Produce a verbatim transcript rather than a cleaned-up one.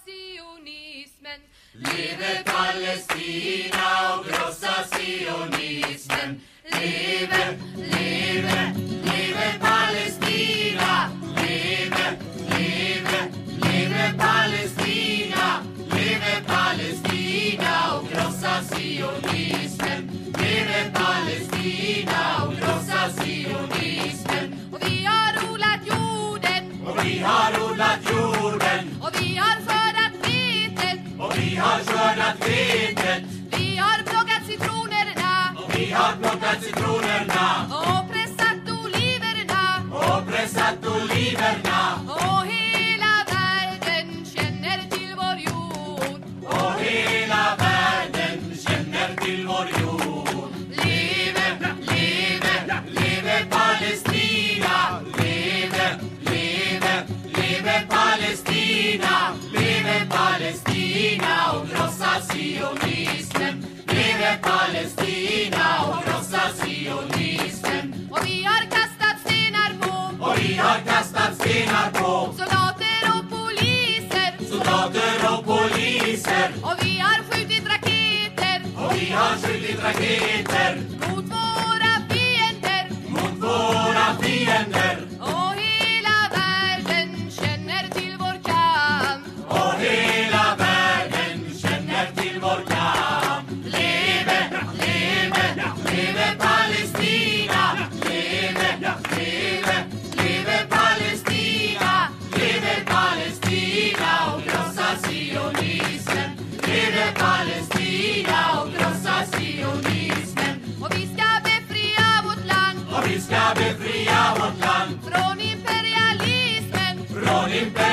sionismen. Leve Palestina och krossa sionismen. Leve, leve, leve Palestina. Leve, leve, leve Palestina. Leve Palestina och krossa sionismen. Leve Palestina och krossa sionismen. Och vi har odlat jorden. Och vi har odlat jorden. Och vi har skördat vetet. Och vi har skördat vetet. Vi har plockat citronerna. Och vi har plockat citronerna. Och pressat oliverna. Och pressat oliverna. Och hela världen känner till vår jord. Och hela världen känner till vår jord. Leve, leve, leve Palestina. Leve, leve, leve Palestina. Leve Palestina och krossa sionismen. Leve Palestina och krossa sionismen. Och vi har kastat stenar på. Och vi har kastat stenar på Soldater och poliser. soldater och poliser. Och vi har skjutit raketer. Och vi har skjutit raketer Mot våra fiender. mot våra fiender. Och hela världen känner till vår kamp. Och hela världen känner till vår kamp. Leve, leve, leve Palestina. Leve, leve, leve Palestina. Leve Palestina och krossa sionismen. Leve Palestina och krossa sionismen. Och vi ska befria vårt land Och vi ska befria vårt land från imperialismen. från imperialismen.